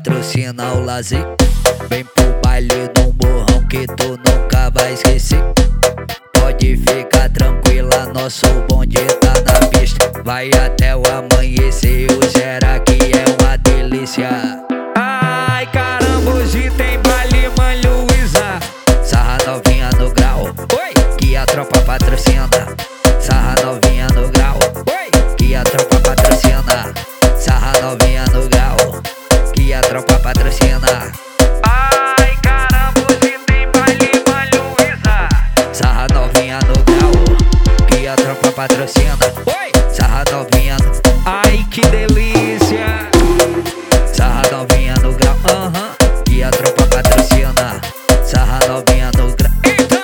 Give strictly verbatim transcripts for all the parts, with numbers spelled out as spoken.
patrocina o lazer. Vem pro baile no morrão que tu nunca vai esquecer. Pode ficar tranquila, nosso bonde tá na pista. Vai até o amanhecer, o gera que é uma delícia. Ai caramba, hoje tem baile, mãe Luísa. Sarra novinha no grau, Oi, que a tropa patrocina. Sarra novinha no grau, oi, que a tropa patrocina. Sarra novinha no grau, que a tropa patrocina. ai caramba, hoje tem baile, mãe Luísa. Sarra novinha no grau, que a tropa patrocina. Oi, Sarra novinha no... ai que delícia. Sarra novinha no grau, aham, que a tropa patrocina. Sarra novinha no grau. Eita!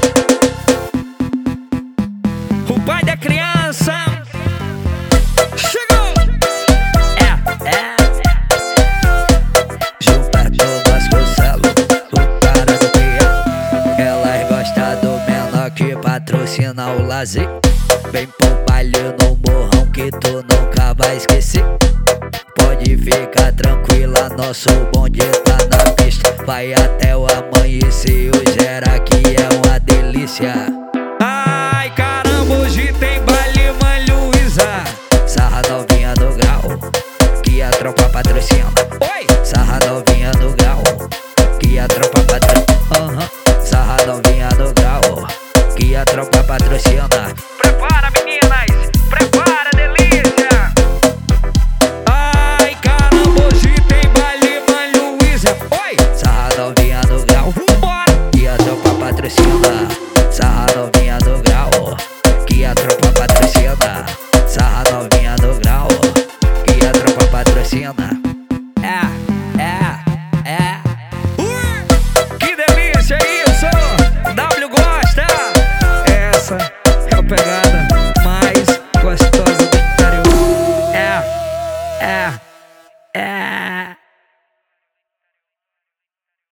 O pai da criança chegou. É, é Gilberto Vasconcelos, o cara do P. Elas gostam do menor que patrocina o lazer. Vem pro baile no morrão que tu nunca vai esquecer. Pode ficar tranquila, nosso bonde tá na pista. Vai até o amanhecer, o gera que é uma delícia. Ai caramba, hoje tem baile, mãe Luísa. Sarra novinha no grau, que a tropa patrocina. Oi, Sarra novinha no grau, que a tropa patrocina. Aham. Sarra novinha no grau, que a tropa patrocina. prepara meninas, prepara delícia. Ai caramba, hoje tem baile, mãe Luísa. Oi, Sarra novinha no grau, vambora. que a tropa patrocina. Sarra novinha no grau, que a tropa patrocina. Sarra novinha no grau, que a tropa patrocina. É, é, é. Ui, que delícia isso. W gosta. Essa é a pegada.